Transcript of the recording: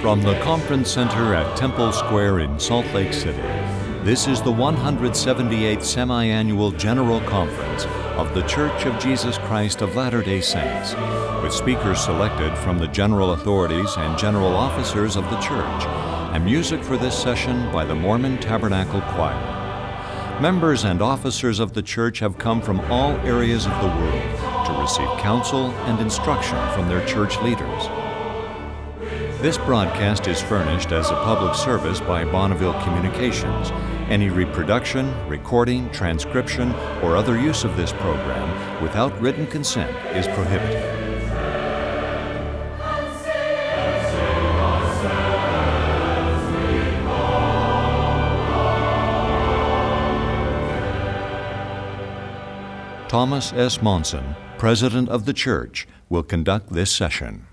From the Conference Center at Temple Square in Salt Lake City, this is the 178th Semi-Annual General Conference of The Church of Jesus Christ of Latter-day Saints, with speakers selected from the general authorities and general officers of the church, and music for this session by the Mormon Tabernacle Choir. Members and officers of the church have come from all areas of the world to receive counsel and instruction from their church leaders. This broadcast is furnished as a public service by Bonneville Communications. Any reproduction, recording, transcription, or other use of this program without written consent is prohibited. Thomas S. Monson, President of the Church, will conduct this session.